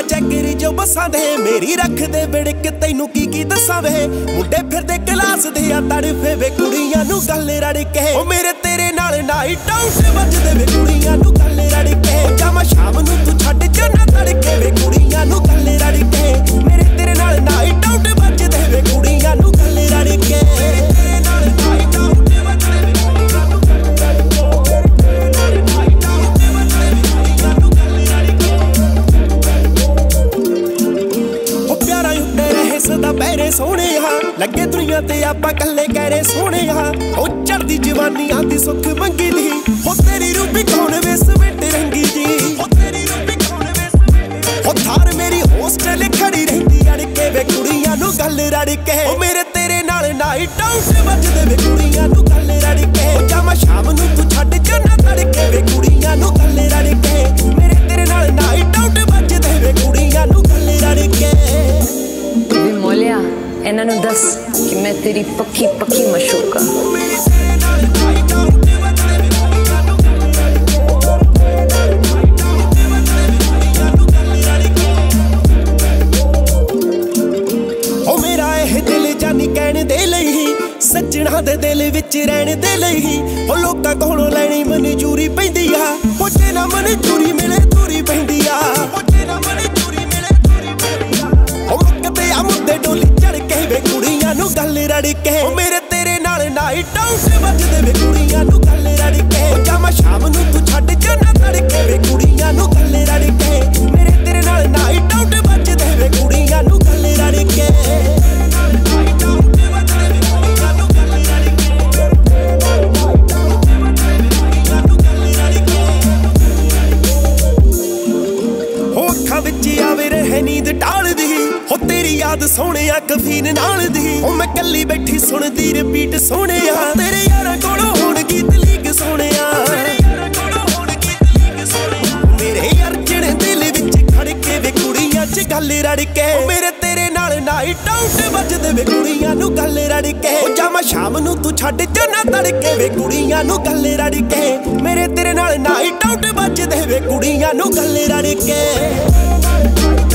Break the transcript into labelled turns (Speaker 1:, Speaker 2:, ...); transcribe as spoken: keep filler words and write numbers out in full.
Speaker 1: चैकरी जो बसा दे मेरी रख दे बिड़क तैनू की की दसा वे मुंडे फिरदे क्लास दे आ तड़फे वे कुड़ियां नू गल रड़के ओ मेरे तेरे नाल नाइट आउट वजदे वे कुड़ियां नू गल रड़के जामा शाम नू तू छड्ड जाना तड़के वे कुड़ियां नू गल रड़के मेरे तेरे नाल नाइट आउट वजदे वे कुड़ियां नू गल रड़के मेरे तेरे नाल नाइट आउट पैरे सोने लगे दुनिया ते आपां कल्ले कहरे सोने ओ चढ़दी जवानी आंदी सुख मंगी दी हो तेरी रूपी कौन वे सवेट रंगी जी हो तेरी रूपी कौन वे सवेट हो थार मेरी होस्टल खड़ी रहंदी अड़के वे कुड़ियां नू गल रड़के ओ मेरे तेरे नाल नाइट आउट वजदे वे कुड़ियां नू गल रड़के जामा शाम नू तू छड्ड जाना तड़के वे कुड़ियां नू गल रड़के मेरे तेरे नाल नाइट आउट वजदे वे कुड़ियां नू गल रड़के
Speaker 2: मोलिया इन्हां नू दस कि मैं तेरी पक्की पक्की मशूका ओ मेरा एह दिल जानी कहने दे लई सज्जणा दे दिल विच रहने दे लई ओ लोकां कोलों लैणी मनजूरी पैंदी आ ओ जे ना मनजूरी मिले दूरी पैंदी आ ओ जे ना मनजूरी मिले दूरी पैंदी आ ओ मुक्कदे आ मुद्दे डोली चढ़ के वे कुड़ियां नू गल रड़के ओ मेरे तेरे नाल नाइट आउट वजदे वे कुड़ियां नू गल रड़के ओ जामा शाम नू तू छड्ड जाना तड़के वे कुड़ियां नू गल रड़के मेरे तेरे नाल नाइट आउट वजदे वे कुड़ियां नू गल रड़के नींद टाल दी हो तेरी याद सोने कफीन नाल दी ओ मैं कल्ली बैठी सुनदी रिपीट सोने तेरे यारां कोलों हुण गीत लीक सोने मेरे यार जेड़े दिल विच खड़के वे कुड़ियां च गल रड़के मेरे तेरे नाल नाइट आउट वजदे वे कुड़ियां नू गल रड़के ओ जामा शाम नू तू छड्ड जाना तड़के वे कुड़ियां नू गल रड़के मेरे तेरे नाल नाइट आउट वजदे वे कुड़ियां नू गल रड़के